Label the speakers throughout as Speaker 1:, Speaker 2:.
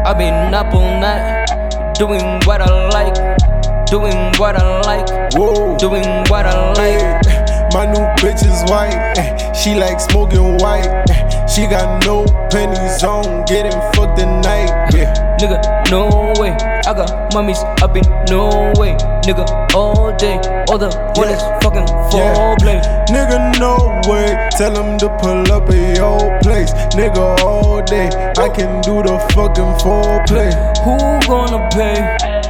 Speaker 1: I've been up all night, doing what I like, doing what I like,
Speaker 2: Whoa.
Speaker 1: doing what I like.
Speaker 2: My new bitch is white, she like smoking white. She got no pennies on, getting fucked tonight.
Speaker 1: Nigga, no way. I got mummies up in no way. Nigga, all day, all the one is fucking foreplay.
Speaker 2: Nigga, no way. Tell him to pull up at your place. Nigga, all day, I can do the fucking foreplay.
Speaker 1: Who gonna pay?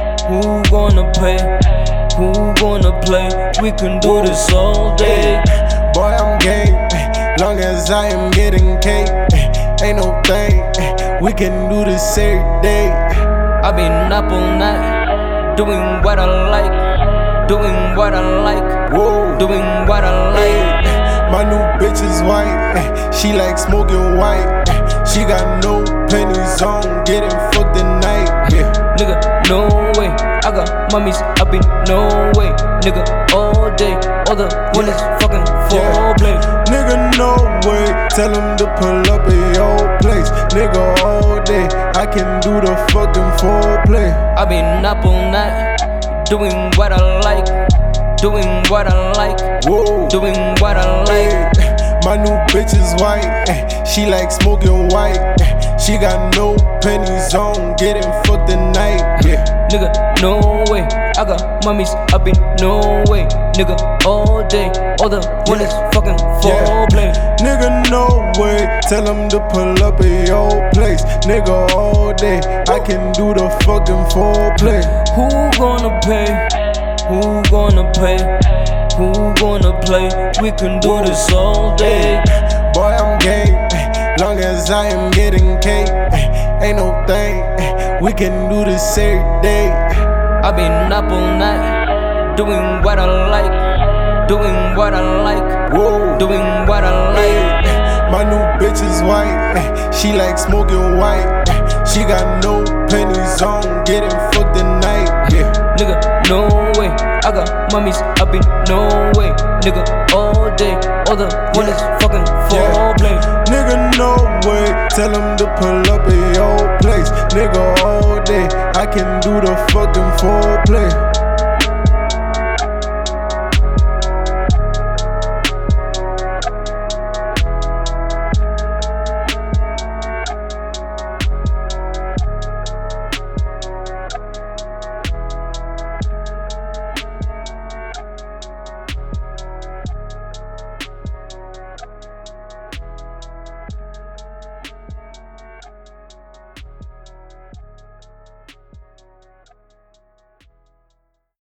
Speaker 1: Who gonna pay? Who gonna play? We can do this all day.
Speaker 2: Boy, I'm game, long as I am getting cake. Ain't no thing, we can do this every day.
Speaker 1: I've been up all night, doing what I like, doing what I like,
Speaker 2: Whoa.
Speaker 1: doing what I like.
Speaker 2: My new bitch is white, she like smoking white. She got no pennies on, getting fucked tonight.
Speaker 1: Nigga, no way. I got mummies up in no way. Nigga, all day, all the one is fucking foreplay.
Speaker 2: Nigga, no way. Tell him to pull up at your place. Nigga, all day, I can do the fucking foreplay.
Speaker 1: I've been up all night, doing what I like, doing what I like,
Speaker 2: Whoa.
Speaker 1: doing what I like.
Speaker 2: My new bitch is white, she like smoking white. She got no pennies on, getting fucked tonight.
Speaker 1: Nigga, no way. I got mummies up in no way. Nigga, all day, all the one is fucking foreplay.
Speaker 2: Nigga, no way. Tell him to pull up at your place. Nigga, all day, I can do the fucking foreplay.
Speaker 1: Who gonna pay? Who gonna pay? Who gonna play? We can do this all day.
Speaker 2: Boy, I'm game, long as I am getting cake. Ain't no thing, we can do this every day.
Speaker 1: I've been up all night, doing what I like, doing what I like,
Speaker 2: Whoa.
Speaker 1: doing what I like.
Speaker 2: My new bitch is white, she like smoking white. She got no pennies on, getting fucked tonight.
Speaker 1: Nigga, no way. I got mummies up in no way. Nigga, all day, all the one is fucking foreplay.
Speaker 2: Nigga, no way. Tell him to pull up at your place. Nigga, all day, I can do the fucking foreplay.